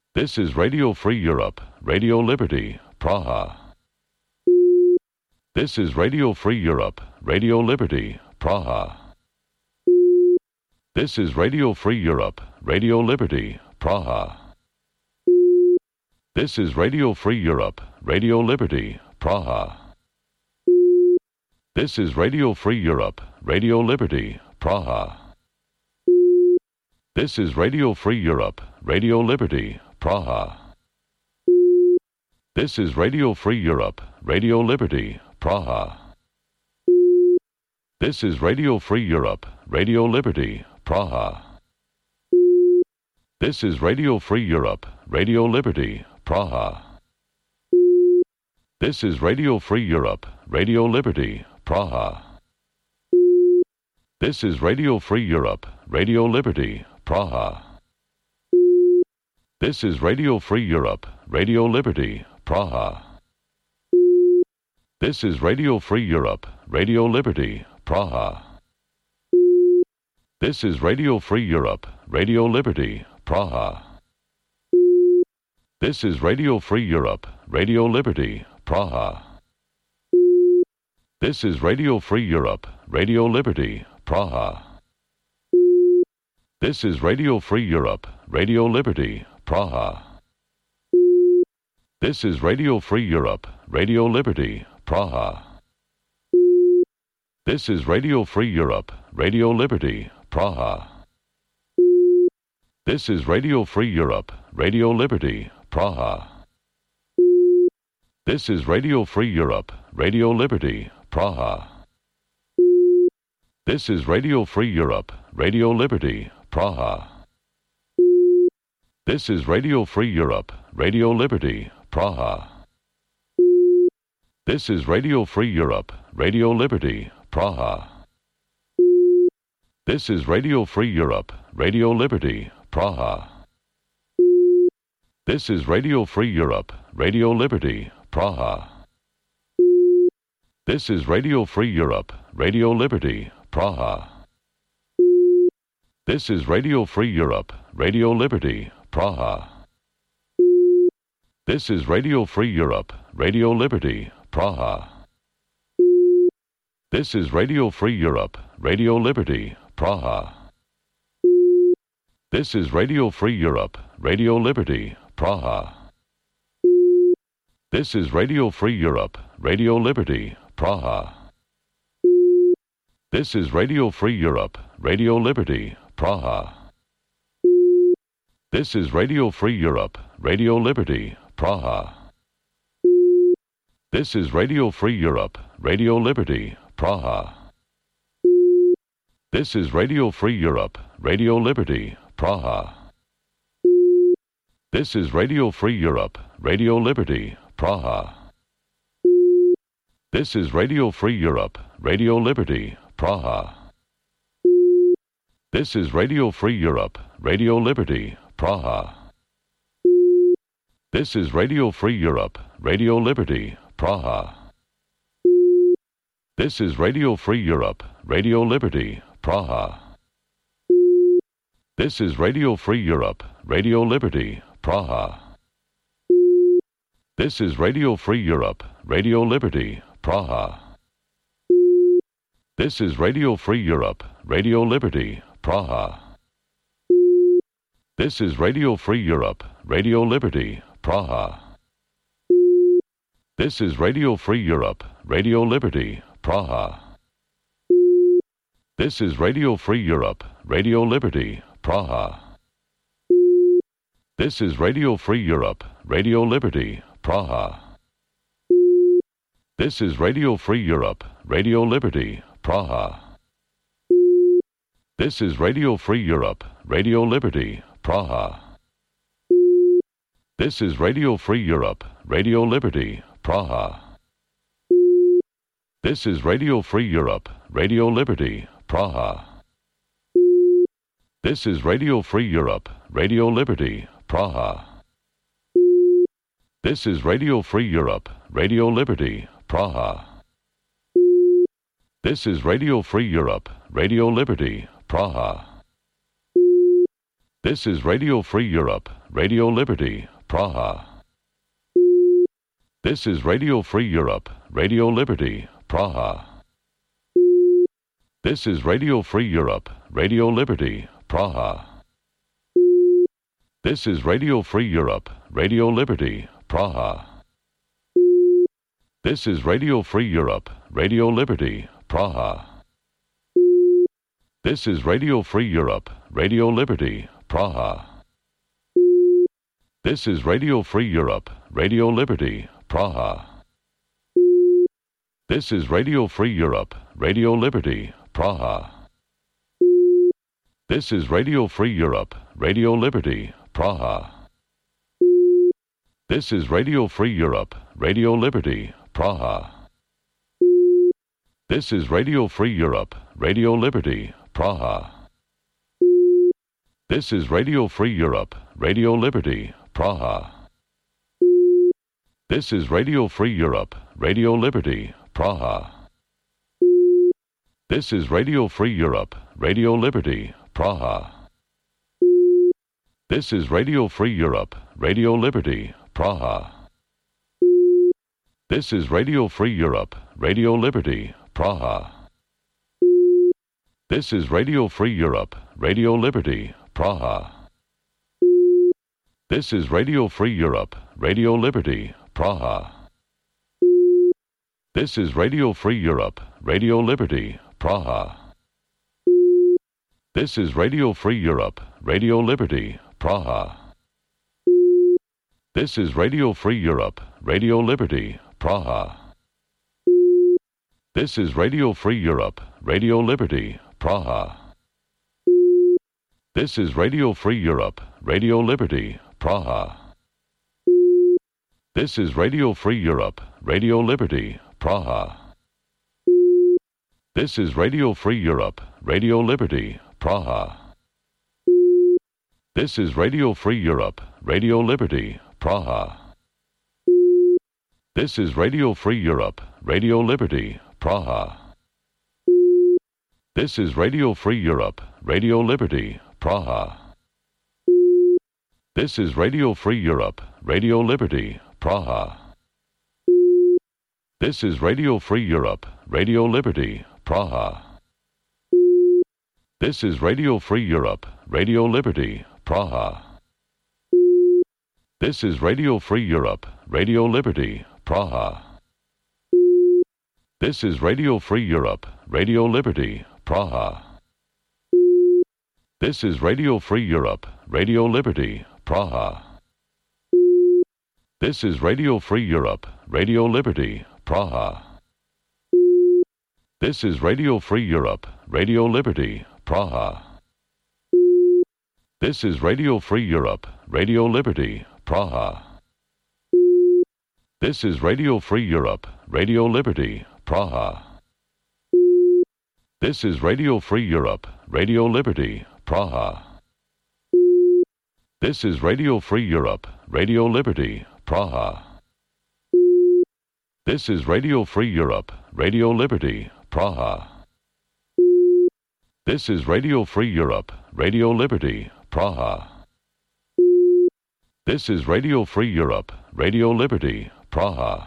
This is Radio Free Europe, Radio Liberty, Praha. This is Radio Free Europe, Radio Liberty, Praha. This is Radio Free Europe, Radio Liberty, Praha. This is Radio Free Europe, Radio Liberty, Praha. This is Radio Free Europe, Radio Liberty, Praha. This is Radio Free Europe, Radio Liberty, Praha. This is Radio Free Europe, Radio Liberty, Praha. This is Radio Free Europe, Radio Liberty, Praha. This is Radio Free Europe, Radio Liberty, Praha. This is Radio Free Europe, Radio Liberty, Praha. This is Radio Free Europe, Radio Liberty, Praha. This is Radio Free Europe, Radio Liberty, Praha. This is Radio Free Europe, Radio Liberty, Praha. This is Radio Free Europe, Radio Liberty, Praha. This is Radio Free Europe, Radio Liberty, Praha. This is Radio Free Europe, Radio Liberty, Praha. This is Radio Free Europe, Radio Liberty, Praha. This is Radio Free Europe, Radio Liberty, Praha. This is Radio Free Europe, Radio Liberty, Praha. This is Radio Free Europe, Radio Liberty, Praha. This is Radio Free Europe, Radio Liberty, Praha. This is Radio Free Europe, Radio Liberty, Praha. This is Radio Free Europe, Radio Liberty, Praha. This is Radio Free Europe, Radio Liberty, Praha. This is Radio Free Europe, Radio Liberty, Praha. This is Radio Free Europe, Radio Liberty, Praha. This is Radio Free Europe, Radio Liberty, Praha. This is Radio Free Europe, Radio Liberty, Praha. This is Radio Free Europe, Radio Liberty, Praha. This is Radio Free Europe, Radio Liberty, Praha. This is Radio Free Europe, Radio Liberty, Praha. This is Radio Free Europe, Radio Liberty, Praha. This is Radio Free Europe, Radio Liberty, Praha. This is Radio Free Europe, Radio Liberty, Praha. This is Radio Free Europe, Radio Liberty, Praha. This is Radio Free Europe, Radio Liberty, Praha. This is Radio Free Europe, Radio Liberty, Praha. This is Radio Free Europe, Radio Liberty, Praha. This is Radio Free Europe, Radio Liberty, Praha. This is Radio Free Europe, Radio Liberty, Praha. This is Radio Free Europe, Radio Liberty, Praha. This is Radio Free Europe, Radio Liberty, Praha. This is Radio Free Europe, Radio Liberty, Praha. This is Radio Free Europe, Radio Liberty, Praha. This is Radio Free Europe, Radio Liberty, Praha. This is Radio Free Europe, Radio Liberty, Praha. This is Radio Free Europe, Radio Liberty, Praha. This is Radio Free Europe, Radio Liberty, Praha. This is Radio Free Europe, Radio Liberty, Praha. This is Radio Free Europe, Radio Liberty, Praha. This is Radio Free Europe, Radio Liberty, Praha. This is Radio Free Europe, Radio Liberty, Praha. This is Radio Free Europe, Radio Liberty, Praha. This is Radio Free Europe, Radio Liberty, Praha. This is Radio Free Europe, Radio Liberty, Praha. This is Radio Free Europe, Radio Liberty, Praha. This is Radio Free Europe, Radio Liberty, Praha. This is Radio Free Europe, Radio Liberty, Praha. This is Radio Free Europe, Radio Liberty, Praha. This is Radio Free Europe, Radio Liberty, Praha. This is Radio Free Europe, Radio Liberty, Praha. This is Radio Free Europe, Radio Liberty, Praha. This is Radio Free Europe, Radio Liberty, Praha. This is Radio Free Europe, Radio Liberty, Praha. This is Radio Free Europe, Radio Liberty, Praha. This is Radio Free Europe, Radio Liberty, Praha. This is Radio Free Europe, Radio Liberty, Praha. This is Radio Free Europe, Radio Liberty, Praha. This is Radio Free Europe, Radio Liberty, Praha. This is Radio Free Europe, Radio Liberty, Praha. This is Radio Free Europe, Radio Liberty, Praha. This is Radio Free Europe, Radio Liberty, Praha. This is Radio Free Europe, Radio Liberty, Praha. This is Radio Free Europe, Radio Liberty, Praha. This is Radio Free Europe, Radio Liberty, Praha. This is Radio Free Europe, Radio Liberty, Praha. This is Radio Free Europe, Radio Liberty, Praha. This is Radio Free Europe, Radio Liberty, Praha. This is Radio Free Europe, Radio Liberty, Praha. This is Radio Free Europe, Radio Liberty, Praha. This is Radio Free Europe, Radio Liberty, Praha. This is Radio Free Europe, Radio Liberty, Praha. This is Radio Free Europe, Radio Liberty, Praha. This is Radio Free Europe, Radio Liberty, Praha. This is Radio Free Europe, Radio Liberty, Praha. This is Radio Free Europe, Radio Liberty, Praha. This is Radio Free Europe, Radio Liberty, Praha. This is Radio Free Europe, Radio Liberty, Praha. This is Radio Free Europe, Radio Liberty, Praha. This is Radio Free Europe, Radio Liberty, Praha. This is Radio Free Europe, Radio Liberty, Praha. This is Radio Free Europe, Radio Liberty, Praha. This is Radio Free Europe, Radio Liberty, Praha. This is Radio Free Europe, Radio Liberty, Praha. This is Radio Free Europe, Radio Liberty, Praha. This is Radio Free Europe, Radio Liberty, Praha. This is Radio Free Europe, Radio Liberty, Praha. This is Radio Free Europe, Radio Liberty, Praha.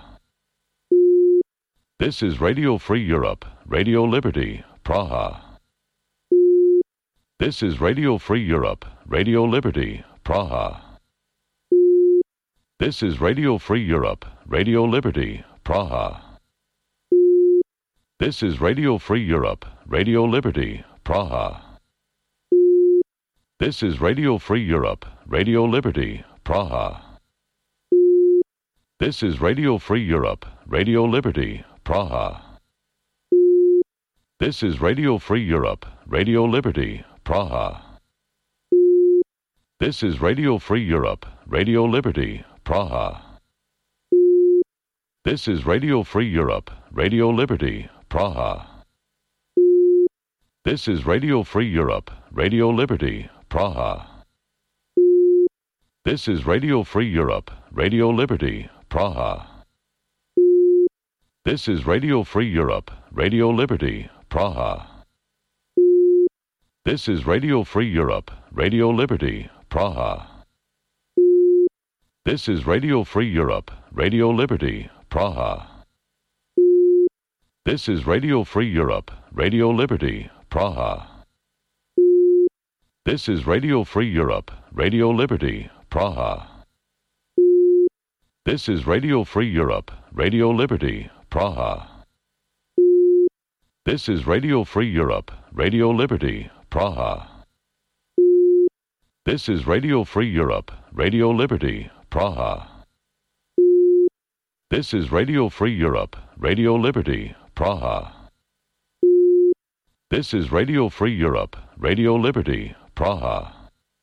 This is Radio Free Europe, Radio Liberty, Praha. This is Radio Free Europe, Radio Liberty, Praha. This is Radio Free Europe, Radio Liberty, Praha. This is Radio Free Europe, Radio Liberty, Praha. This is Radio Free Europe, Radio Liberty, Praha. This is Radio Free Europe, Radio Liberty, Praha. This is Radio Free Europe, Radio Liberty, Praha. This is Radio Free Europe, Radio Liberty, Praha. This is Radio Free Europe, Radio Liberty, Praha. This is Radio Free Europe, Radio Liberty, Praha. This is Radio Free Europe, Radio Liberty, Praha. This is Radio Free Europe, Radio Liberty, Praha. This is Radio Free Europe, Radio Liberty, Praha. This is Radio Free Europe, Radio Liberty, Praha. This is Radio Free Europe, Radio Liberty, Praha. This is Radio Free Europe, Radio Liberty, Praha. This is Radio Free Europe, Radio Liberty, Praha. This is Radio Free Europe, Radio Liberty, Praha. This is Radio Free Europe, Radio Liberty, Praha. This is Radio Free Europe, Radio Liberty, Praha. This is Radio Free Europe, Radio Liberty, Praha.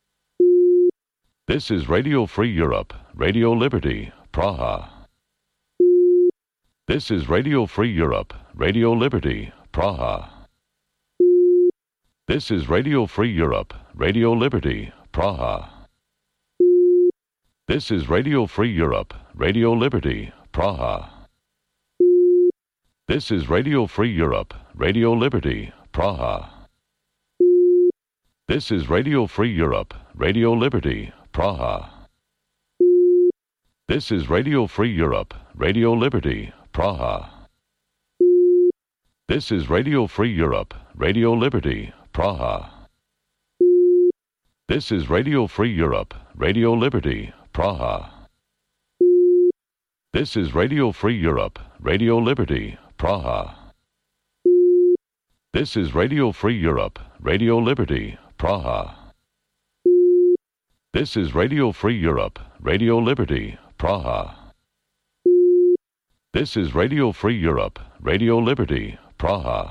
This is Radio Free Europe, Radio Liberty, Praha. This is Radio Free Europe, Radio Liberty, Praha. This is Radio Free Europe, Radio Liberty, Praha. This is Radio Free Europe, Radio Liberty, Praha. This is Radio Free Europe, Radio Liberty, Praha. This is Radio Free Europe, Radio Liberty, Praha. This is Radio Free Europe, Radio Liberty, Praha. This is Radio Free Europe, Radio Liberty, Praha. This is Radio Free Europe, Radio Liberty, Praha. This is Radio Free Europe, Radio Liberty, Praha. This is Radio Free Europe, Radio Liberty, Praha. This is Radio Free Europe, Radio Liberty, Praha. This is Radio Free Europe, Radio Liberty, Praha.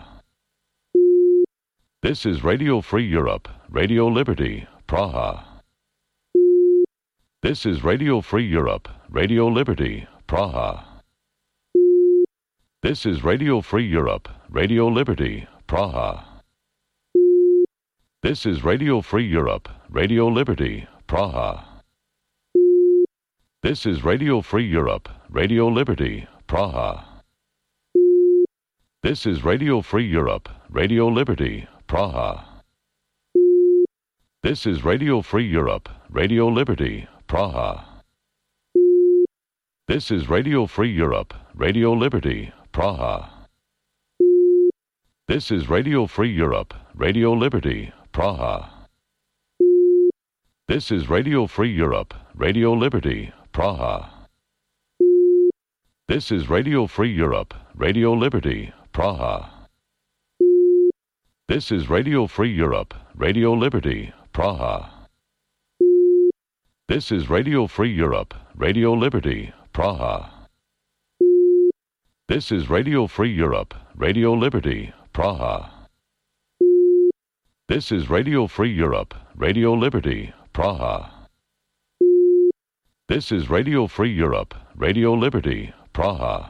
This is Radio Free Europe, Radio Liberty, Praha. This is Radio Free Europe, Radio Liberty, Praha. This is Radio Free Europe, Radio Liberty, Praha. This is Radio Free Europe, Radio Liberty, Praha. This is Radio Free Europe, Radio Liberty, Praha. This is Radio Free Europe, Radio Liberty, Praha. This is Radio Free Europe, Radio Liberty, Praha. This is Radio Free Europe, Radio Liberty, Praha. This is Radio Free Europe, Radio Liberty, Praha. This is Radio Free Europe, Radio Liberty, Praha. This is Radio Free Europe, Radio Liberty, Praha. This is Radio Free Europe, Radio Liberty, Praha. This is Radio Free Europe, Radio Liberty, Praha. This is Radio Free Europe, Radio Liberty, Praha. This is Radio Free Europe, Radio Liberty, Praha. This is Radio Free Europe, Radio Liberty, Praha.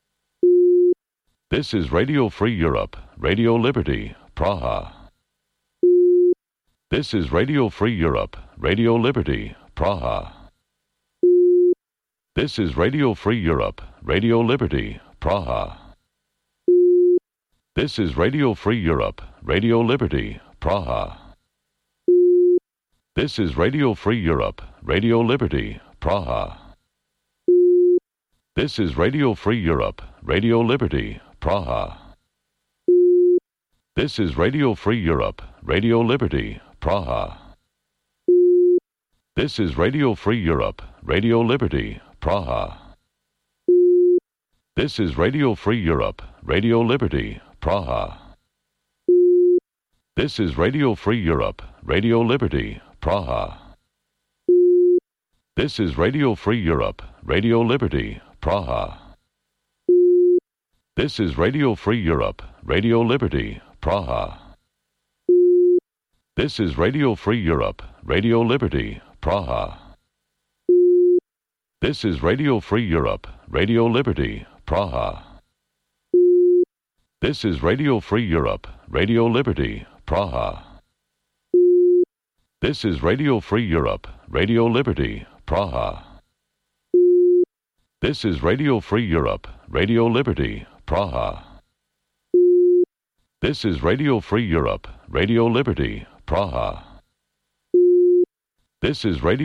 This is Radio Free Europe, Radio Liberty, Praha. This is Radio Free Europe, Radio Liberty, Praha. This is Radio Free Europe, Radio Liberty, Praha. This is Radio Free Europe, Radio Liberty, Praha. This is Radio Free Europe, Radio Liberty, Praha. This is Radio Free Europe, Radio Liberty, Praha. This is Radio Free Europe, Radio Liberty, Praha. This is Radio Free Europe, Radio Liberty, Praha. This is Radio Free Europe, Radio Liberty, Praha. This is Radio Free Europe, Radio Liberty, Praha. This is Radio Free Europe, Radio Liberty, Praha. This is Radio Free Europe, Radio Liberty, Praha. This is Radio Free Europe, Radio Liberty, Praha. This is Radio Free Europe, Radio Liberty, Praha. This is Radio Free Europe, Radio Liberty, Praha. This is Radio Free Europe, Radio Liberty, Praha. This is Radio Free Europe, Radio Liberty, Praha. This is Radio Free Europe, Radio Liberty, Praha. This is Radio